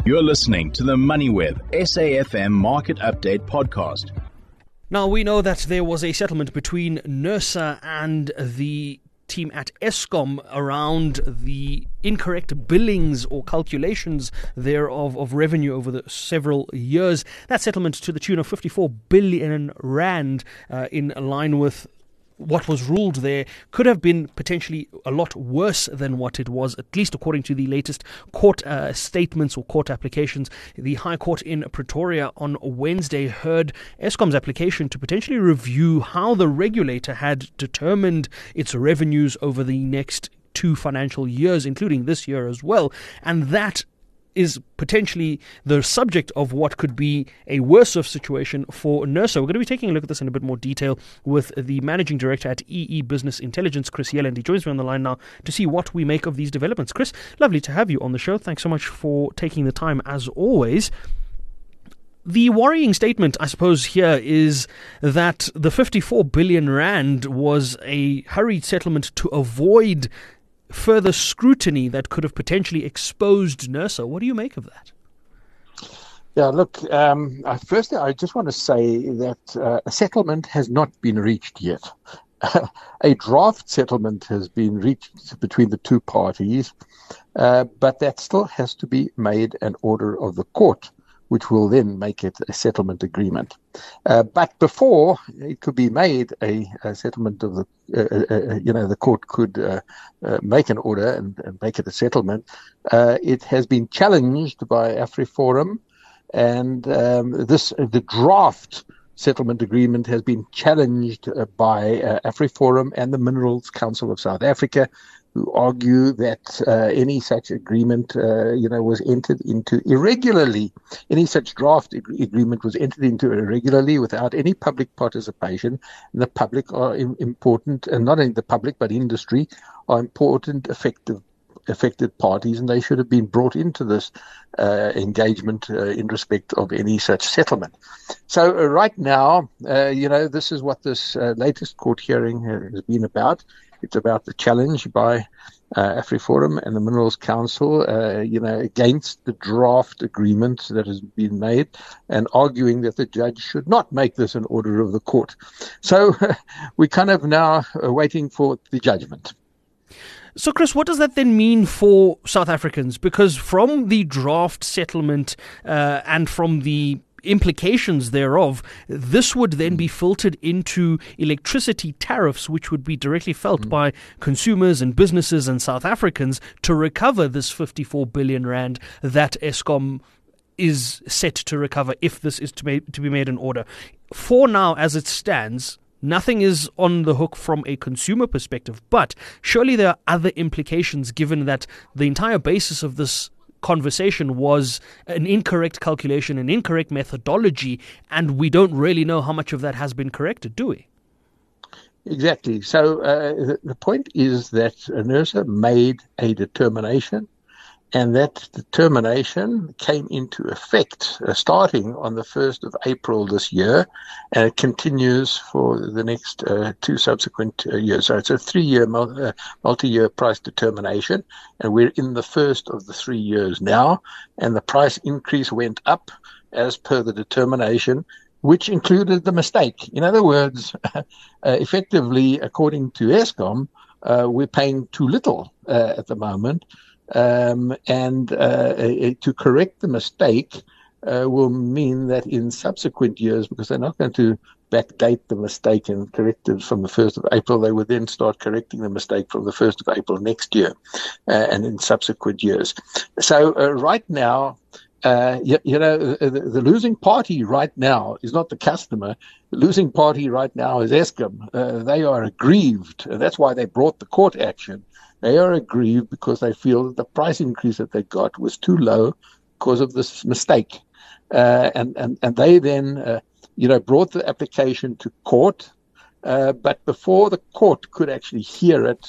You're listening to the MoneyWeb SAFM Market Update podcast. Now, we know that there was a settlement between NERSA and the team at Eskom around the incorrect billings or calculations thereof of revenue over the several years. That settlement to the tune of 54 billion rand in line with what was ruled there could have been potentially a lot worse than what it was, at least according to the latest court statements or court applications. The High Court in Pretoria on Wednesday heard Eskom's application to potentially review how the regulator had determined its revenues over the next 2 financial years, including this year as well, and that is potentially the subject of what could be a worse off situation for NERSA. We're going to be taking a look at this in a bit more detail with the Managing Director at EE Business Intelligence, Chris Yelland. He joins me on the line now to see what we make of these developments. Chris, lovely to have you on the show. Thanks so much for taking the time as always. The worrying statement, I suppose, here is that the 54 billion rand was a hurried settlement to avoid further scrutiny that could have potentially exposed NERSA. What do you make of that? Yeah, look, firstly, I just want to say that a settlement has not been reached yet. A draft settlement has been reached between the two parties, but that still has to be made an order of the court, which will then make it a settlement agreement. But before it could be made a settlement of the, the court could make an order and make it a settlement. It has been challenged by AfriForum, and the draft settlement agreement has been challenged by AfriForum and the Minerals Council of South Africa, who argue that any such agreement, was entered into irregularly. Any such draft agreement was entered into irregularly without any public participation. And the public are important, and not only the public, but industry are important, affected parties, and they should have been brought into this engagement in respect of any such settlement. So right now, this is what this latest court hearing has been about. It's about the challenge by AfriForum and the Minerals Council, against the draft agreement that has been made, and arguing that the judge should not make this an order of the court. So we're kind of now waiting for the judgment. So, Chris, what does that then mean for South Africans? Because from the draft settlement and from the implications thereof, this would then be filtered into electricity tariffs, which would be directly felt by consumers and businesses and South Africans to recover this 54 billion rand that Eskom is set to recover if this is to be made an order. For now, as it stands, nothing is on the hook from a consumer perspective, but surely there are other implications given that the entire basis of this conversation was an incorrect calculation, an incorrect methodology, and we don't really know how much of that has been corrected, do we? Exactly. So the point is that NERSA made a determination, and that determination came into effect starting on the 1st of April this year, and it continues for the next 2 subsequent years. So it's a 3-year multi-year price determination, and we're in the first of the 3 years now, and the price increase went up as per the determination, which included the mistake. In other words, effectively, according to Eskom, we're paying too little at the moment. To correct the mistake will mean that in subsequent years, because they're not going to backdate the mistake and correct it from the 1st of April, they would then start correcting the mistake from the 1st of April next year and in subsequent years. So right now, the losing party right now is not the customer. The losing party right now is Eskom. They are aggrieved. That's why they brought the court action. They are aggrieved because they feel that the price increase that they got was too low because of this mistake. And they then, brought the application to court. But before the court could actually hear it,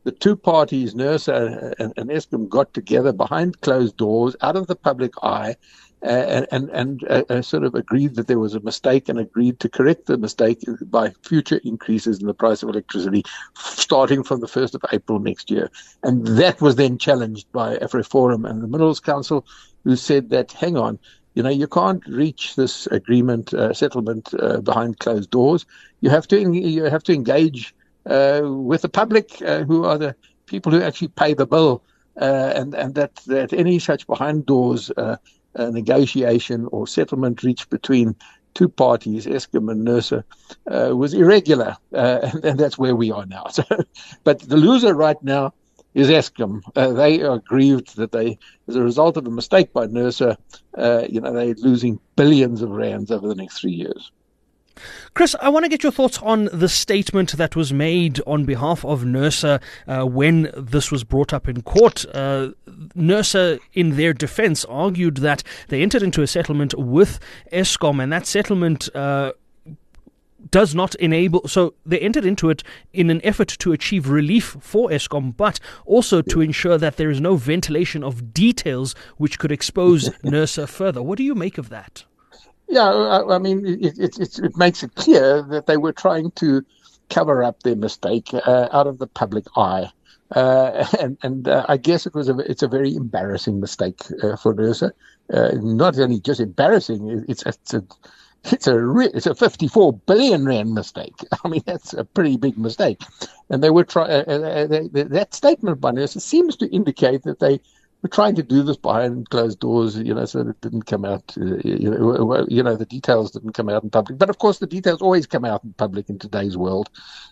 the two parties, NERSA and Eskom, got together behind closed doors, out of the public eye, and sort of agreed that there was a mistake and agreed to correct the mistake by future increases in the price of electricity starting from the 1st of April next year. And that was then challenged by AfriForum and the Minerals Council, who said that, hang on, you can't reach this agreement, settlement behind closed doors. You have to engage with the public, who are the people who actually pay the bill, and that any such behind doors negotiation or settlement reached between two parties, Eskom and NERSA, was irregular, and that's where we are now. So, but the loser right now is Eskom. They are grieved that as a result of a mistake by NERSA, they're losing billions of rands over the next 3 years. Chris, I want to get your thoughts on the statement that was made on behalf of NERSA when this was brought up in court. NERSA, in their defense, argued that they entered into a settlement with Eskom, and that settlement does not enable. So they entered into it in an effort to achieve relief for Eskom, but also to ensure that there is no ventilation of details which could expose NERSA further. What do you make of that? Yeah, I mean, it makes it clear that they were trying to cover up their mistake out of the public eye, and I guess it's a very embarrassing mistake for NERSA. Not only just embarrassing, it's a 54 billion rand mistake. I mean, that's a pretty big mistake, and they were that statement by NERSA seems to indicate that they were trying to do this behind closed doors, so that it didn't come out, the details didn't come out in public. But of course, the details always come out in public in today's world,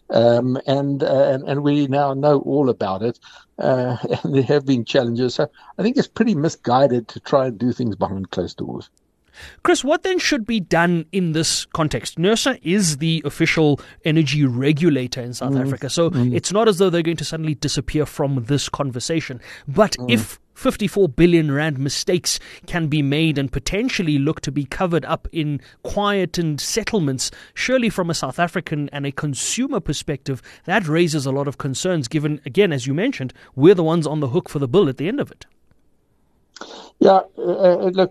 and we now know all about it. And there have been challenges, so I think it's pretty misguided to try and do things behind closed doors. Chris, what then should be done in this context? NERSA is the official energy regulator in South Africa, so it's not as though they're going to suddenly disappear from this conversation. But if 54 billion rand mistakes can be made and potentially look to be covered up in quietened settlements, surely from a South African and a consumer perspective, that raises a lot of concerns, given, again, as you mentioned, we're the ones on the hook for the bill at the end of it. Yeah, look,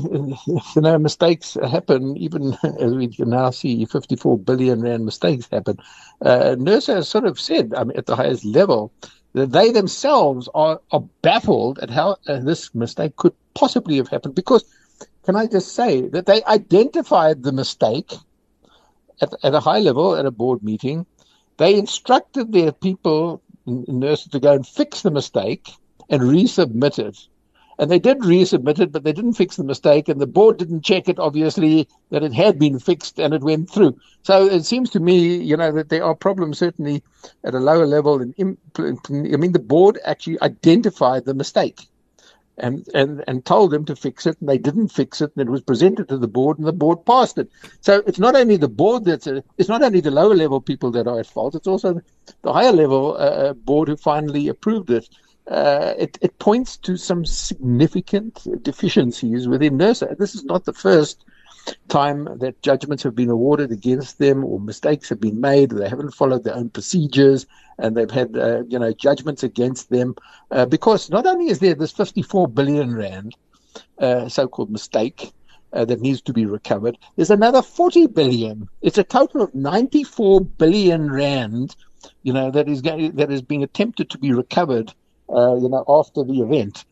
mistakes happen, even as we can now see 54 billion rand mistakes happen. NERSA has sort of said, at the highest level, that they themselves are baffled at how this mistake could possibly have happened. Because, can I just say, that they identified the mistake at a high level at a board meeting. They instructed their people in NERSA to go and fix the mistake and resubmit it. And they did resubmit it, but they didn't fix the mistake, and the board didn't check it, obviously, that it had been fixed and it went through. So it seems to me, that there are problems certainly at a lower level. The board actually identified the mistake and told them to fix it, and they didn't fix it, and it was presented to the board, and the board passed it. So it's not only the board it's not only the lower level people that are at fault, it's also the higher level board who finally approved it. It points to some significant deficiencies within NERSA. This is not the first time that judgments have been awarded against them or mistakes have been made. They haven't followed their own procedures, and they've had judgments against them because not only is there this 54 billion rand so-called mistake that needs to be recovered, there's another 40 billion. It's a total of 94 billion rand, that is being attempted to be recovered after the event.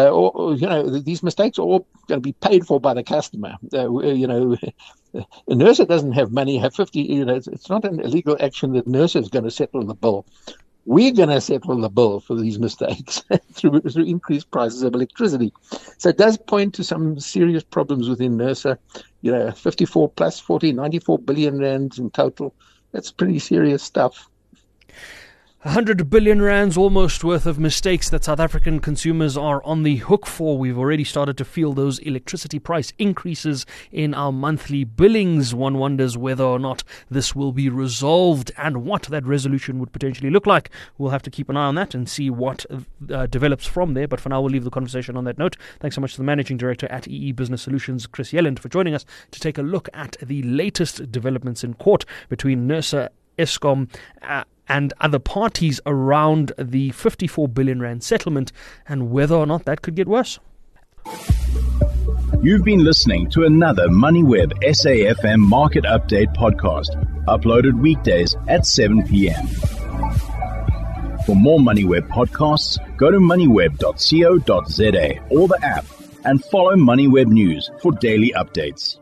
These mistakes are all going to be paid for by the customer. NERSA doesn't have money, have 50, it's not an illegal action that NERSA is going to settle the bill. We're going to settle the bill for these mistakes through increased prices of electricity. So it does point to some serious problems within NERSA. 54 plus 40, 94 billion rands in total. That's pretty serious stuff. 100 billion rands almost worth of mistakes that South African consumers are on the hook for. We've already started to feel those electricity price increases in our monthly billings. One wonders whether or not this will be resolved and what that resolution would potentially look like. We'll have to keep an eye on that and see what develops from there. But for now, we'll leave the conversation on that note. Thanks so much to the Managing Director at EE Business Solutions, Chris Yelland, for joining us to take a look at the latest developments in court between NERSA Eskom and other parties around the 54 billion rand settlement and whether or not that could get worse. You've been listening to another MoneyWeb SAFM Market Update podcast, uploaded weekdays at 7 p.m. For more MoneyWeb podcasts, go to moneyweb.co.za or the app and follow MoneyWeb News for daily updates.